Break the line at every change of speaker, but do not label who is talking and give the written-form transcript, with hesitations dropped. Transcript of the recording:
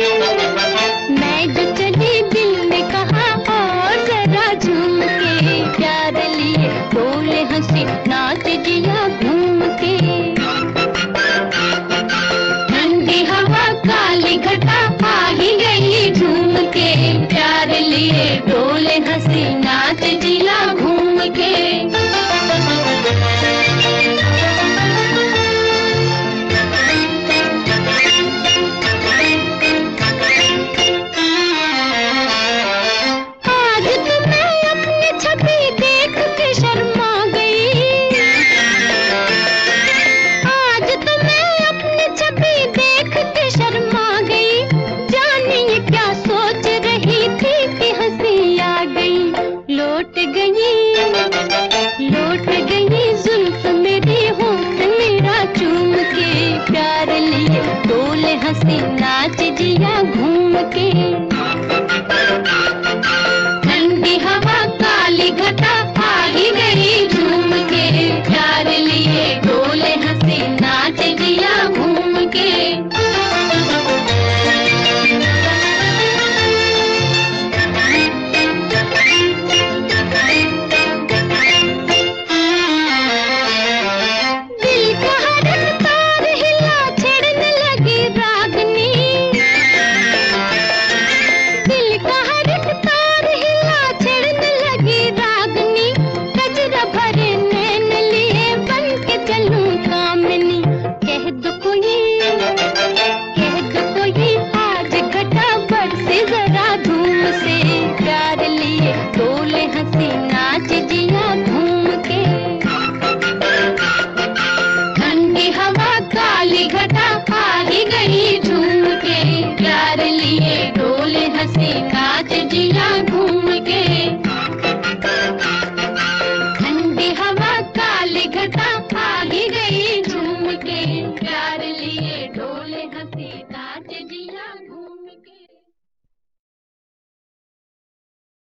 मैं जो चली दिल ने कहा और जरा झूम के, प्यार लिए बोले हंसी नाच जिया घूम के। ठंडी हवा काली घटा आ ही गई झूम के, प्यार लिए बोले हंसी नाच जिया घूम के। लौट गई जुल्फ मेरी होठ मेरा चूम के, प्यार लिए डोले हंसी नाच जिया घूम के। ठंडी हवा काली घटा आ ही गई झूम के, प्यार लिए डोले हंसी नाच जिया घूम के। घटा आ ही गई झूम के, प्यार लिए डोले हंसी नाच जिया